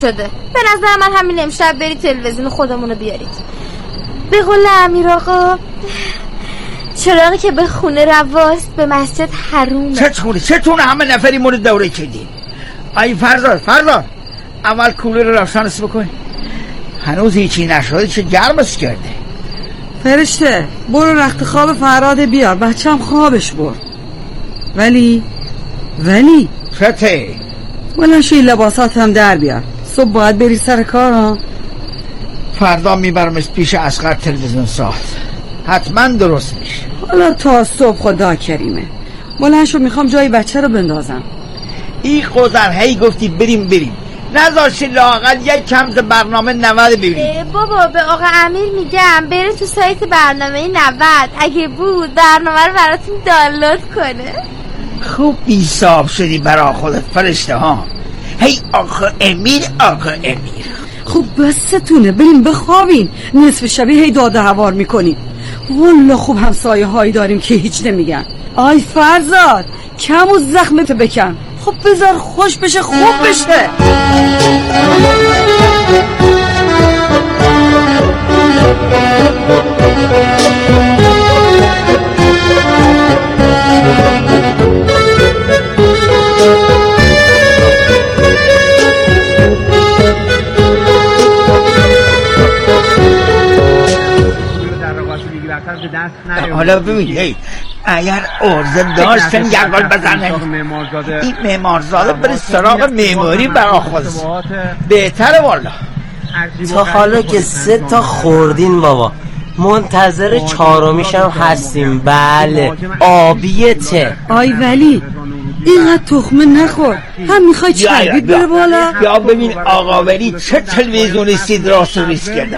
شده. به نظر من همین امشب برید تلویزیون خودمونو بیارید. به قول امیر آقا چراغی که به خونه رواست به مسجد حرومه. چطور همه نفری مورد دوره کردین؟ ای فرزاد اول کولر رو روشنش بکن. هنوز هیچی نشده، چه گرمش کرده. فرشته برو رخت خواب فراد بیار، بچم خوابش برد. ولی چته؟ بلنشی لباسات هم در بیار، صبح باید بری سر کار ها. فردا میبرمش پیش اصغر تلویزیون ساز، حتما درست میشه. حالا تا صبح خدا کریمه. بلنشو میخوام جای بچه رو بندازم. این قذر هی گفتی بریم نذاشی لااقل یک کم برنامه 90 ببینی. بابا به آقا امیر میگم بره تو سایت برنامه 90، اگه بود برنامه رو براتون دانلود کنه. خوب بی‌حساب شدی برا خودت فرشته ها. هی آقا امیر. خوب بستونه بریم بخوابین، نصف شبیه هی داده هوار میکنیم. والله خوب همسایه هایی داریم که هیچ نمیگن. آی فرزاد کم و زخمت بکن. خب بذار خوش بشه، خوب بشه. حالا ببین اگر عرضه داشتن گرگال بزنن این معمارزاده بره سراغ معماری برا خودش بهتره. والا تا حالا که 3 تا خوردین بابا، منتظر 4میشم هستیم. بله آبیته. آی ولی اینقدر تخمه نخور، هم میخوای چربیت بره بالا. یا ببین آقا ولی چه تلویزیونی سیدراس رو ریس کرده.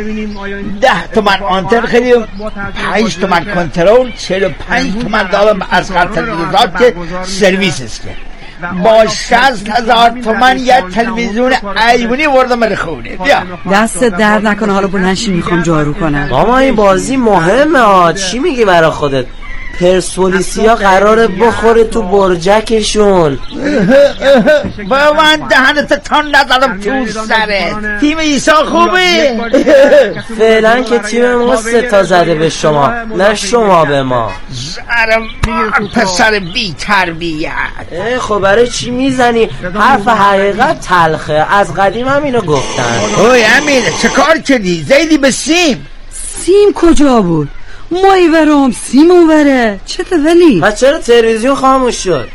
10 تومن آنتن خریدم، 5 تومن کنترل، 45 تومن دادم از قرار تلویزیونات که سرویسش کرد. با 60,000 تومن یک تلویزیون ایوونی وردم بره خونه. بیا دست درد نکنه. حالا بلنشی میخوام جارو کنم. ماما این بازی مهمه ها. چی میگی برا خودت؟ پرسپولیسیا قراره بخوره تو برجکشون. با من دهنت تان نزدم تو سرت. تیم ایسا خوبه؟ فعلا که تیم ما 3 تا زده به شما، نه شما به ما. زرم پسر بی تربیت. خب برای چی میزنی؟ حرف حقیقت تلخه، از قدیم هم اینو گفتن. اوی امیر چه کار کردی؟ زیدی به سیم کجا بود؟ مایی ورم سیم اونوره. چته ولی؟ و چرا تلویزیون خاموش شد؟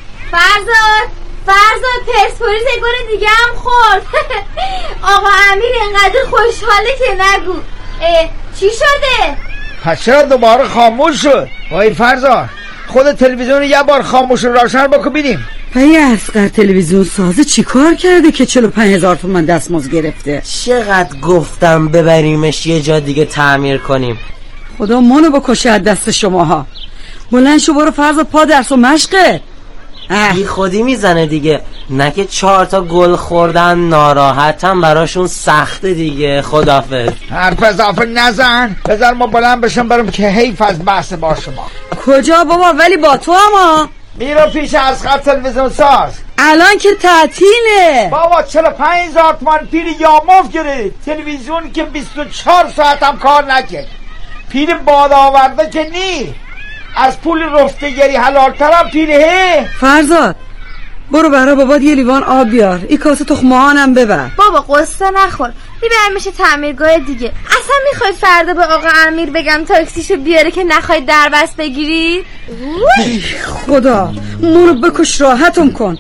فرزاد پرسپولیس یک بار دیگه هم خورد. آقا امیر اینقدر خوشحاله که نگو. چی شده؟ پس چرا دوباره خاموش شد؟ وای فرزاد خود تلویزیون یه بار خاموش رو روشن بکن ببینیم. پی اصغر تلویزیون سازه چی کار کرده که 45,000 تومان دستمزد گرفته؟ چقدر گفتم ببریمش یه جا دیگه تعمیر کنیم. خدا منو بکشه از دست شماها. بلند شو برو فرض پا درس و مشقه. بی خودی میزنه دیگه، نکه 4 تا گل خوردن ناراحتم براشون سخته دیگه. خدافظ. حرف اضافه نزن، بذار ما بلند بشم برم که حیف از بحث با شما. کجا بابا؟ ولی با تو اما میرم پیش اصغر تلویزیون ساز. الان که تعطیله بابا 45,000 تومان پیر یاموف گرفت. تلویزیون که 24 ساعت هم کار نکرد. پیر باد آورده که نی، از پول رفتگری حلالترم پیره. فرزاد برو برا بابات یه لیوان آب بیار، این کاسه تخمهانم ببر. بابا قصه نخور، میبرم میشه تعمیرگاه دیگه. اصلا میخواید فردا به آقا امیر بگم تاکسیشو بیاره که نخواید دربست بگیرید؟ خدا منو بکش راحتم کن.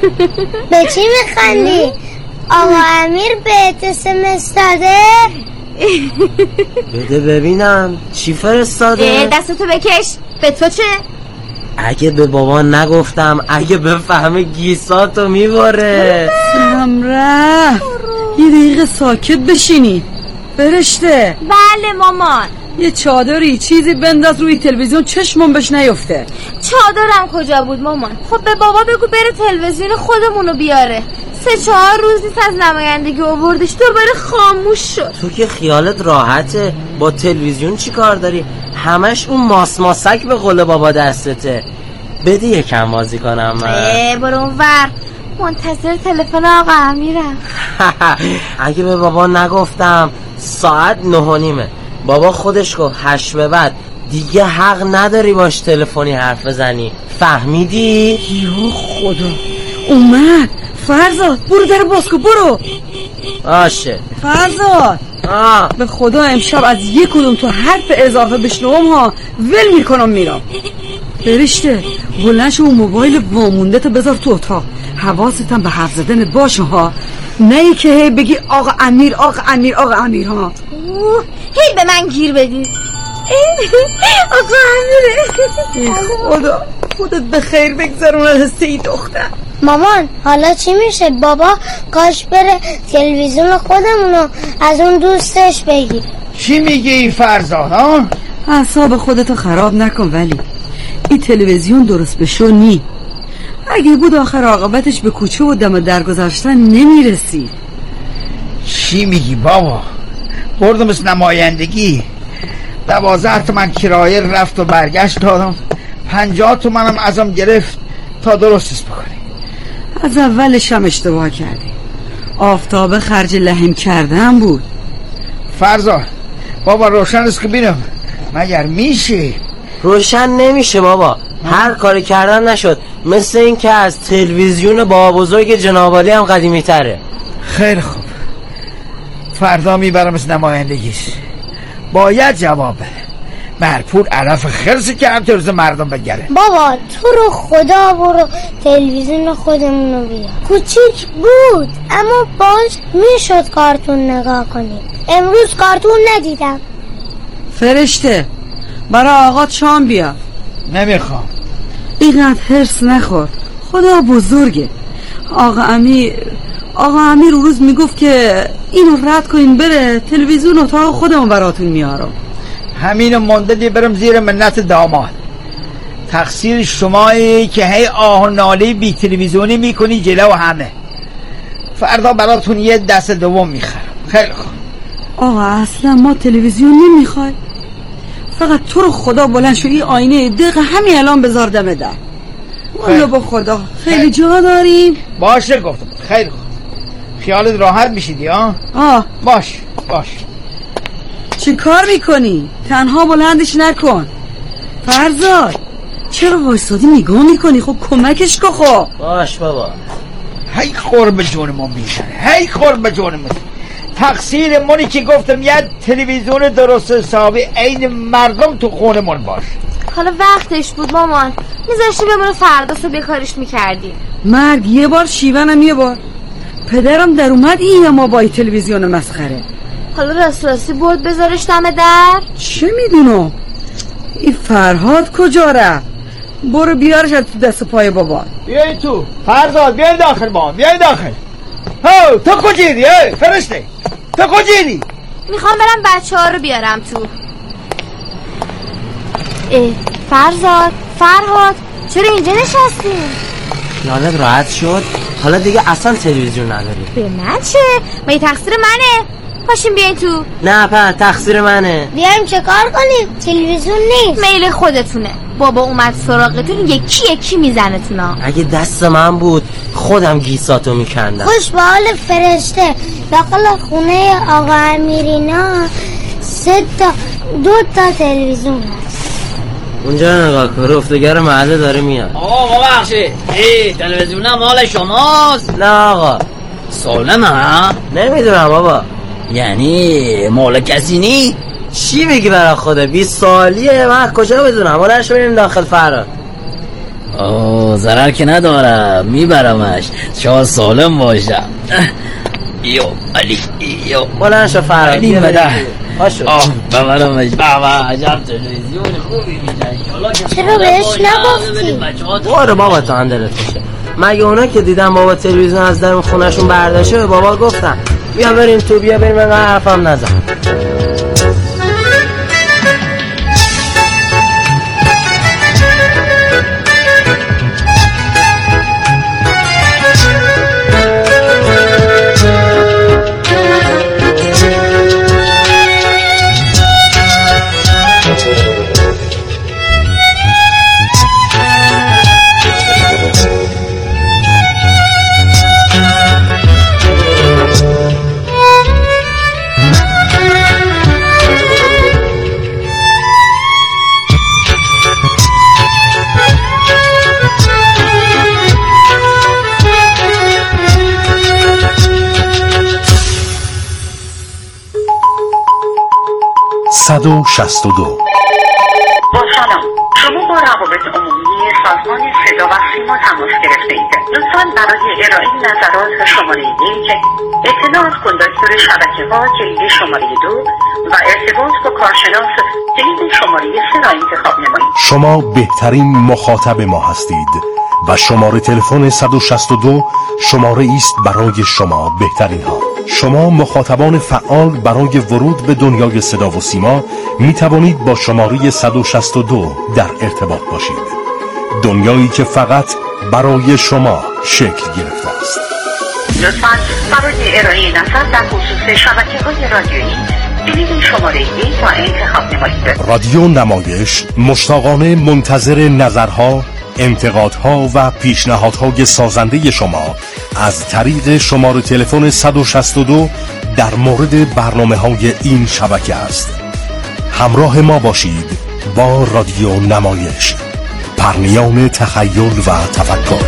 به چی میخندی؟ آقا امیر به اتسمس داده؟ بده ببینم چی فرستاده. دستتو بکش. به تو چه؟ اگه به بابا نگفتم اگه بفهمه گیساتو میباره. سمره یه دقیقه ساکت بشینی. فرشته. بله مامان. یه چادری چیزی بنداز روی تلویزیون چشمون بهش نیفته. چادرم کجا بود مامان؟ خب به بابا بگو بره تلویزیون خودمونو بیاره. 3-4 روز نیست از نمایندگی آوردش دوباره خاموش شد. تو که خیالت راحته، با تلویزیون چی کار داری؟ همش اون ماسماسک به قول بابا دستته. بده یکم بازی کنم من. برو اونور، منتظر تلفن آقا امیرم. اگه به بابا نگفتم ساعت 9:30. بابا خودش گفت 8 به بعد دیگه حق نداری باش تلفنی حرف بزنی. فهمیدی؟ یا خدا اومد. فرزاد برو در باز کن. برو. باشه فرزاد. به خدا امشب از یک کدوم تو حرف اضافه بشنوم ها ول میکنم میرم. فرشته بلند شو اون موبایل وامونده تو بذار تو اتاق. حواستم به حرف زدن باشه ها، نه که هی بگی آقا امیر آقا امیر آقا امیر ها. هی به من گیر بدی. آقا امیره. خدا خودت به خیر بگذرون از ای دختر. مامان حالا چی میشه؟ بابا کاش بره تلویزیون خودمونو از اون دوستش بگیر. چی میگی این فرزاد ها؟ اعصاب خودتو خراب نکن. ولی این تلویزیون درست بشو نی. اگه بود آخر عاقبتش به کوچه و دم درگذشتن نمیرسی. چی میگی بابا؟ بردمش نمایندگی 12 تومن کرایه رفت و برگشت دادم. 50 تومنم ازم گرفت تا درستش بکنی. از اولش هم اشتباه کردی. آفتابه خرج لحم کردن بود. فرزاد بابا روشنش که بینم مگر میشه؟ روشن نمیشه بابا. هر کاری کردن نشد. مثل این که از تلویزیون بابا بزرگ جنابالی هم قدیمی تره. خیلی خوب، فردا میبرمش نمایندگیش. باید جواب بده. مرپور علف خرسی که هم ترز مردم بگره. بابا تو رو خدا برو تلویزیون خودمونو بیار. کوچیک بود اما باز میشد کارتون نگاه کنیم. امروز کارتون ندیدم. فرشته برای آقا شام بیا. نمیخوام. اینقدر حرص نخور، خدا بزرگه. آقا امیر اون روز میگفت که اینو رد کنین بره تلویزیون اتاق خودمون براتون میارم. همینو مونده دی برم زیر منت داماد. تقصیر شمایی که هی آه و ناله بی تلویزیونی میکنی جلو همه. فردا براتون یه دست دوم میخرم. خیلی خوب. آقا اصلا ما تلویزیون نمیخوای. فقط تو رو خدا بلند شو این آینه دقیقه همین الان بذار دم در. والله با خدا خیلی جا داریم. باشه گفتم. خیلی خوب. خیالت راحت میشیدی ها؟ باش. چی کار میکنی؟ تنها بلندش نکن. فرزاد چرا وایسادی نگاه میکنی؟ خب کمکش کن. خب باش بابا. هی قرب جون ما میزنه. تقصیر منی که گفتم یه تلویزیون درست حسابی عین مردم تو خونمون باش. حالا وقتش بود مامان، میذاشتی بمونه فردا صبح کارش میکردی. مرگ یه بار شیونم یه بار. پدرم در اومد این ما با تلویزیون مسخره. حالا راستی برد بذارش دم در؟ چه میدونم. این فرهاد کجا رفت؟ برو بیارش از تو دست پای بابا. بیای تو فرزاد، بیای داخل با هم. بیای داخل. تو کجیری؟ فرشته تو کجیری؟ میخوام برم بچه ها رو بیارم تو. فرهاد چرا اینجا نشستی؟ خیالت راحت شد؟ حالا دیگه اصلا تلویزیون نداری. به من چه؟ مگه تقصیر منه؟ پاشیم بیاین تو. نه تقصیر منه. بیایم چه کار کنیم؟ تلویزیون نیست. میل خودتونه. بابا اومد سراغتون یکی میزنتونا. اگه دست من بود خودم گیساتو میکندم. خوش به حال فرشته. داخل خونه آقا امیرینا 2 تا تلویزیون هست. اونجا نگاه کن، رفتگر محله داره میاد. آقا ببخشید تلویزیون مال شماست؟ نه آقا. سالمه ها؟ نمیدونم بابا. یعنی مال کسی نی؟ چی میگی برای خدا؟ 20 سالیه من کجا بدونم. بلنش بریم داخل فرار. ضرر که نداره، میبرمش شاید سالم باشم. ایو علی ایو بلند شو فراد. علی مده پاشو. بابا عجب تلویزیون خوبی میزنی. چرا بهش نگفتی؟ برو بابا تو اندرت باشه. مگه اونا که دیدم بابا تلویزیون از در خونهشون برداشته به بابا گفتن بیا بریم تو، بیا بریم، من حرفم نزن. با سلام، شما با روابط عمومی سازمان صدا و سیما تماس گرفته اید. لطفاً برای ارائه نظرات شماره 1 اطلاعات کندکتور شبکه‌ها کلید شماره 2 و ارتباط با کارشناس کلید شماره 3 را انتخاب نمایید. شما بهترین مخاطب ما هستید و شماره تلفن 162 شماره است برای شما بهترین ها. شما مخاطبان فعال برای ورود به دنیای صدا و سیما می توانید با شماره 162 در ارتباط باشید. دنیایی که فقط برای شما شکل گرفته است. لطفاً برای ارائه نظر در خصوص شبکه‌های رادیویی کلید شماره 1 را انتخاب نمایید. رادیو نمایش مشتاقانه منتظر نظرها، انتقادها و پیشنهادهای سازنده شما از طریق شماره تلفن 162 در مورد برنامه‌های این شبکه است. همراه ما باشید با رادیو نمایش، پرنیان تخیل و تفکر.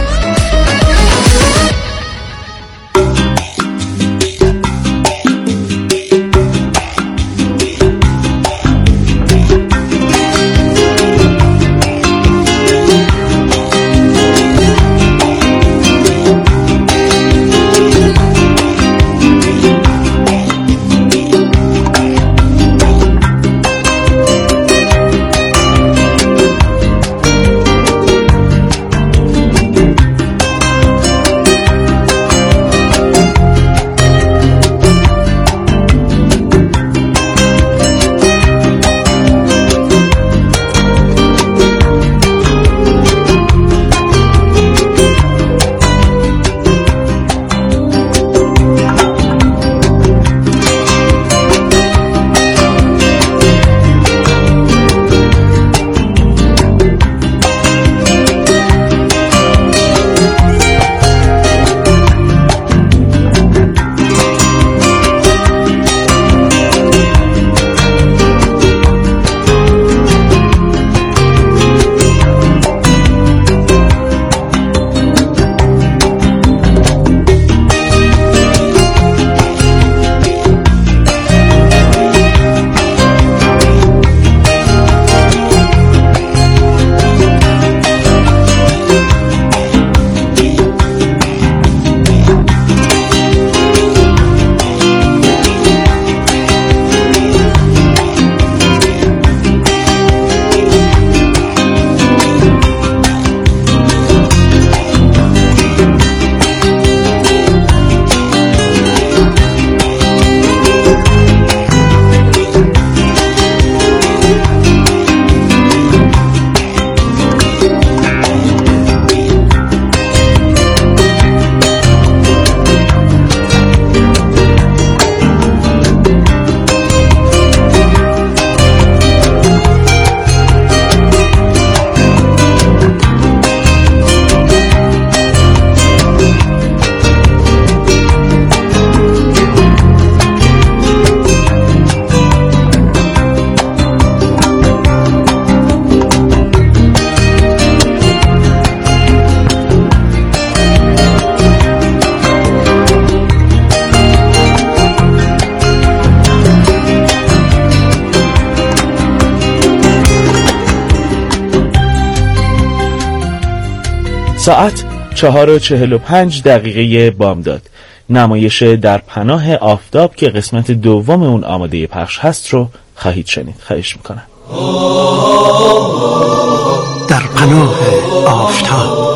ساعت 4:45 بامداد. نمایش در پناه آفتاب که قسمت دوم اون آماده پخش هست رو خواهید شنید. خواهش میکنم. در پناه آفتاب،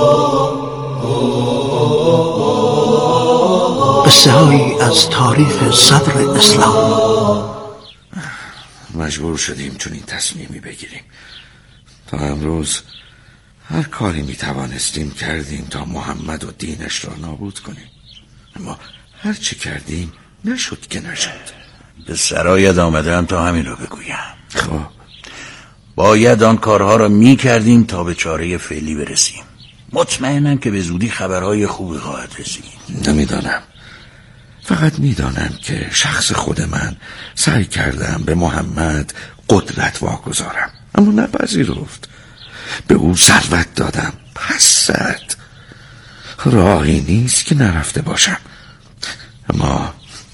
قصه‌هایی از تاریخ صدر اسلام. مجبور شدیم چون این تصمیمی بگیریم. تا امروز هر کاری می توانستیم کردیم تا محمد و دینش را نابود کنیم، اما هر چی کردیم نشد که نشد. به سرایت آمدم تا همین را بگویم. خب باید آن کارها را می کردیم تا به چاره فعلی برسیم. مطمئنم که به زودی خبرهای خوبی خواهد رسید. نمیدانم، فقط میدانم که شخص خود من سعی کردم به محمد قدرت واگذارم، اما نپذیرفت. به او ثروت دادم، پس زد. راهی نیست که نرفته باشم، اما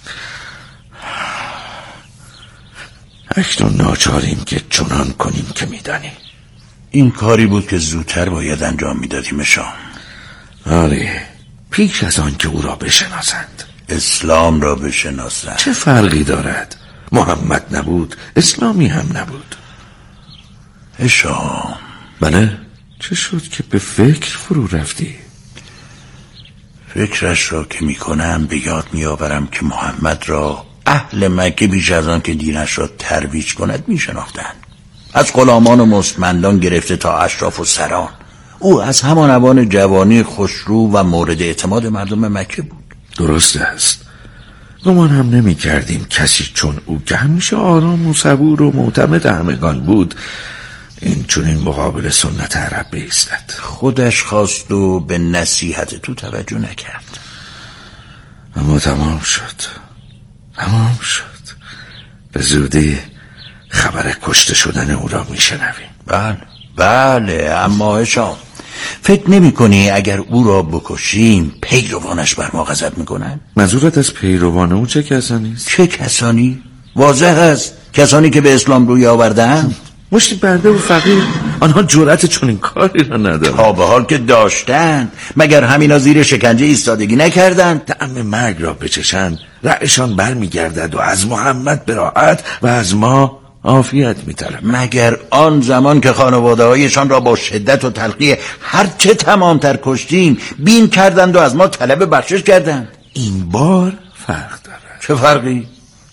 اکنون ناچاریم که چنان کنیم که میدانی. این کاری بود که زودتر باید انجام میدادیم شام. آره، پیش از آن که او را بشناسند. اسلام را بشناسند. چه فرقی دارد؟ محمد نبود، اسلامی هم نبود. شام. بله، چه شد که به فکر فرو رفتی؟ فکرش را که میکنم به یاد میآورم که محمد را اهل مکه بیش از آن که دینش را ترویج کند میشناختند. از غلامان و مستمندان گرفته تا اشراف و سران، او از همان اوان جوانی خوشرو و مورد اعتماد مردم مکه بود. درست است. گمان هم نمی کردیم کسی چون او که همیشه آرام و صبور و معتمد همگان بود این چون مقابل سنت عرب بایستد. خودش خواست و به نصیحت تو توجه نکرد. اما تمام شد. به زودی خبر کشته شدن او را می شنویم. بله، اما هشام، فکر نمی کنی اگر او را بکشیم پیروانش بر ما غضب می کنن؟ منظورت از پیروان او چه کسانی است؟ چه کسانی؟ واضح است، کسانی که به اسلام روی آوردند. مشتی برده و فقیر، آنها جرأت چون این کاری را ندارند. تا به حال که داشتند، مگر همینا زیر شکنجه ایستادگی نکردند؟ طعم مرگ را بچشند رأیشان بر می گردد و از محمد براءت و از ما عافیت می طلب. مگر آن زمان که خانواده هایشان را با شدت و تلقی هرچه تمامتر کشتیم بین کردند و از ما طلب بخشش کردند؟ این بار فرق دارد. چه فرقی؟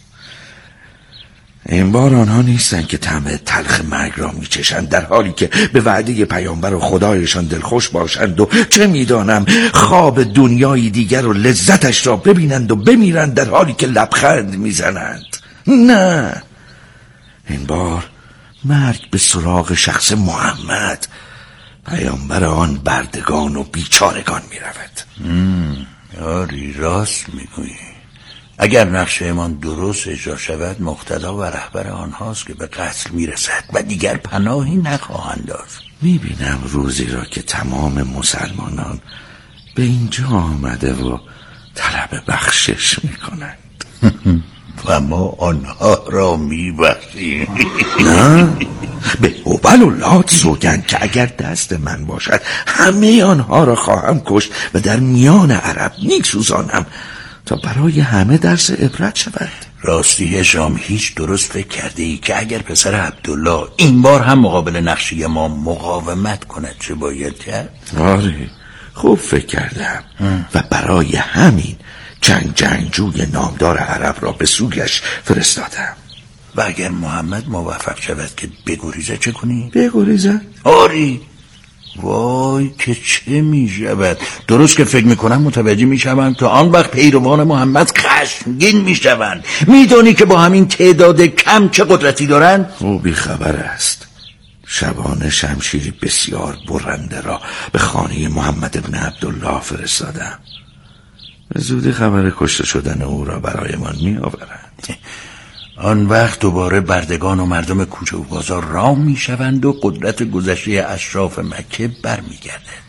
این بار آنها نیستن که طعم تلخ مرگ را میچشند در حالی که به وعده پیامبر و خدایشان دلخوش باشند و چه میدانم خواب دنیای دیگر و لذتش را ببینند و بمیرند در حالی که لبخند میزنند. نه، این بار مرگ به سراغ شخص محمد، پیامبر آن بردگان و بیچارگان میرود. یاری راست میگویی. اگر نقشه ایمان درست اجرا شود مقتدا و رهبر آنهاست که به قتل میرسد و دیگر پناهی نخواهند داشت. میبینم روزی را که تمام مسلمانان به اینجا آمده و طلب بخشش میکنند و ما آنها را میبخشیم. نه، به هبل و لات سوگند که اگر دست من باشد همه آنها را خواهم کشت و در میان عرب میسوزانم تا برای همه درس عبرت شود. راستی هشام، هیچ درست فکر کرده ای که اگر پسر عبدالله این بار هم مقابل نقشه ما مقاومت کند چه باید کرد؟ آره، خوب فکر کردم و برای همین جنگجوی نامدار عرب را به سویش فرستادم. و اگر محمد موفق شود که بگریزه چه کنی؟ بگریزه؟ آری. وای که چه می شود. درست که فکر میکنم متوجه می شوم تا آن وقت پیروان محمد خشمگین می شوند. می دانی که با همین تعداد کم چه قدرتی دارند؟ او بی خبر است. شبانه شمشیری بسیار برنده را به خانه محمد ابن عبدالله فرستادم. به زودی خبر کشته شدن او را برایمان می آورند. آن وقت دوباره بردگان و مردم کوچه و بازار رام می شوند و قدرت گذشته اشراف مکه بر می گردد.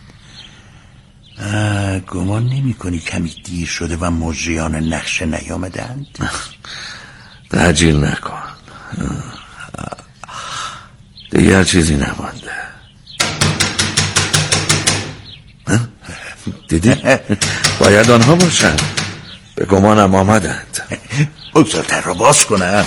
گمان نمی کنی کمی دیر شده و مجریان نقشه نیامدند؟ تعجیل نکن، دیگر چیزی نمانده. دیدی؟ باید آنها باشند. به گمانم آمدند. بگذار در را باز کنم.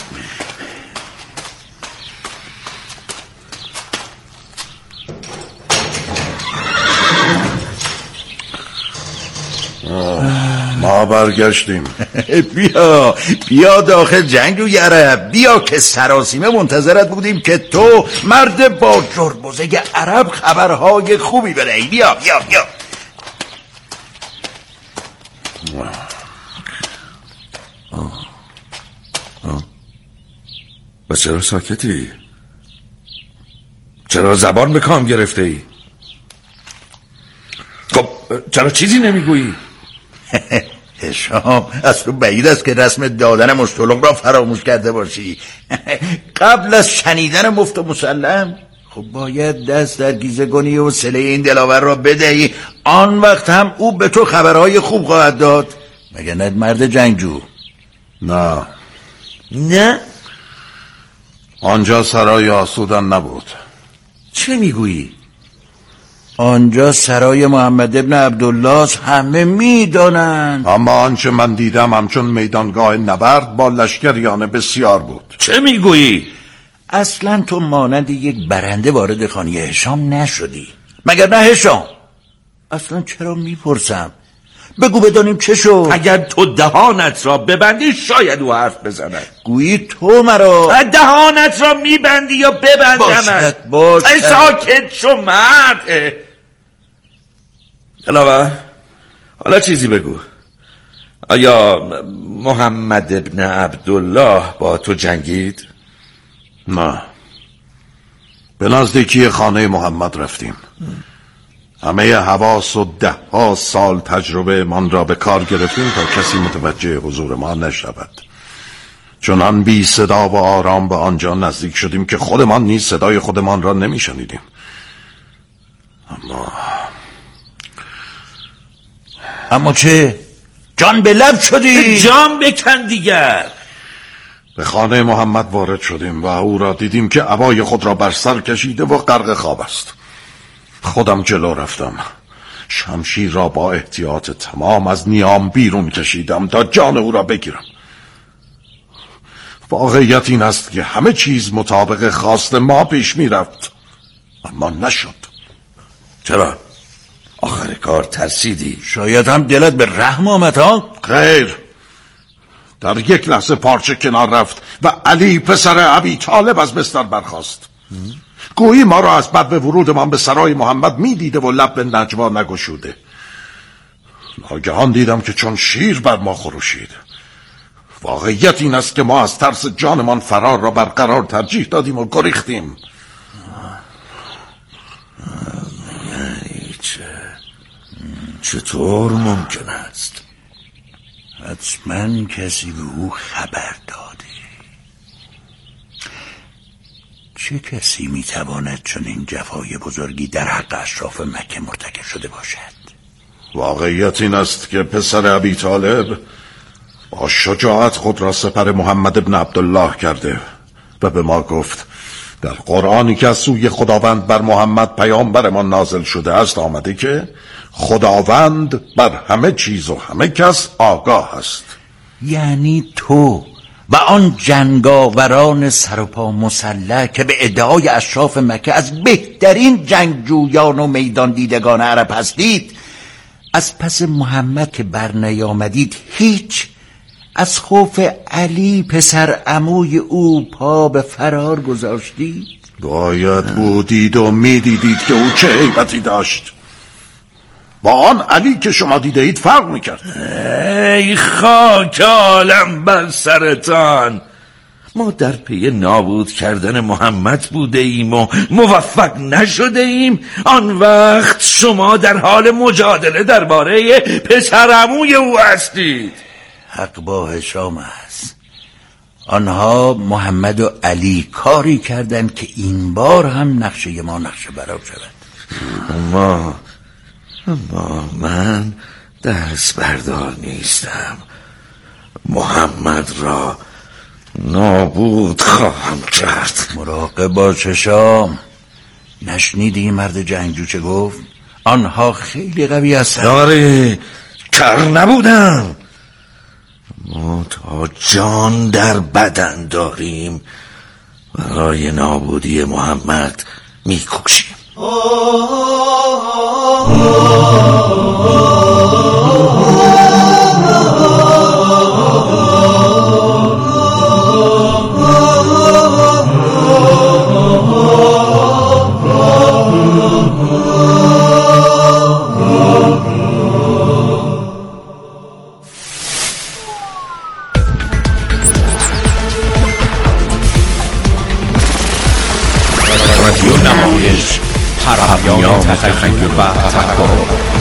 ما برگشتیم. بیا داخل جنگجو عرب، بیا که سراسیمه منتظرت بودیم که تو مرد با جربوزه عرب خبرهای خوبی بدهی. بیا بیا بیا. و چرا ساکتی؟ چرا زبان به کام گرفته ای؟ خب چرا چیزی نمیگویی؟ هشام، از تو بعید است که رسم دادن مشتلق را فراموش کرده باشی. قبل از شنیدن مفت مسلم خب باید دست در گیزه کنی و صله این دلاور را بدهی. آن وقت هم او به تو خبرهای خوب خواهد داد. مگر نه مرد جنگجو؟ نه آنجا سرای آسودن نبود. چه میگویی؟ آنجا سرای محمد ابن عبدالله همه میدانند. اما آنچه من دیدم همچون میدانگاه نبرد با لشکریان بسیار بود. چه میگویی؟ اصلا تو مانند یک برنده وارد خانه هشام نشدی، مگر نه هشام؟ اصلا چرا میپرسم؟ بگو بدانیم چه شد. اگر تو دهانت را ببندی شاید او حرف بزند. گویی تو مرا دهانت را میبندی یا ببندم؟ باشد ساکت شو مرد. علاوه حالا چیزی بگو. آیا محمد ابن عبدالله با تو جنگید؟ نه، به نزدیکی خانه محمد رفتیم. همه حواس و 10 سال تجربه من را به کار گرفتیم تا کسی متوجه حضور ما نشود. چنان بی صدا و آرام به آنجا نزدیک شدیم که خودمان نیز صدای خودمان را نمی شنیدیم. اما چه؟ جان به لب شدی؟ جان بکن دیگر. به خانه محمد وارد شدیم و او را دیدیم که عبای خود را بر سر کشیده و غرق خواب است. خودم جلو رفتم، شمشیر را با احتیاط تمام از نیام بیرون کشیدم تا جان او را بگیرم. واقعیت این است که همه چیز مطابق خواست ما پیش می رفت، اما نشد. چرا؟ آخر کار ترسیدی؟ شاید هم دلت به رحم آمد ها؟ خیر، در یک لحظه پارچه کنار رفت و علی پسر ابی طالب از بستر برخاست. گویی ما را از بعد به ورودمان به سرای محمد می دیده و لب به نجوا نگشوده. ناگهان دیدم که چون شیر بر ما خروشید. واقعیت این است که ما از ترس جانمان فرار را برقرار ترجیح دادیم و گریختیم. یعنی چطور ممکن است؟ حتما کسی به او خبر داده. چه کسی میتواند چون این جفای بزرگی در حق اشراف مکه مرتکب شده باشد؟ واقعیت این است که پسر ابی طالب با شجاعت خود را سپر محمد ابن عبدالله کرده و به ما گفت در قرآنی که از سوی خداوند بر محمد پیامبر ما نازل شده است آمده که خداوند بر همه چیز و همه کس آگاه است. یعنی تو و آن جنگاوران سرپا مسلح که به ادعای اشراف مکه از بهترین جنگجویان و میدان دیدگان عرب هستید، از پس محمد که بر نیامدید هیچ از خوف علی پسر عموی او پا به فرار گذاشتید؟ باید بودید و میدیدید که او چه هیبتی داشت. با آن علی که شما دیده اید فرق میکرد. ای خاک عالم بر سرتان. ما در پی نابود کردن محمد بوده ایم و موفق نشده ایم، آن وقت شما در حال مجادله درباره پسرعموی او هستید. حق با هشام است. آنها محمد و علی کاری کردند که این بار هم نقشه ما نقشه برا شود. اما من دست بردار نیستم. محمد را نابود خواهم کرد. مراقب باش هشام. نشنیدی مرد جنگجو چه گفت؟ آنها خیلی قوی هستند. داره کر نبودم. ما تا جان در بدن داریم برای نابودی محمد میکوشیم. رادیو نمایش، پیام تخیل و تفکر.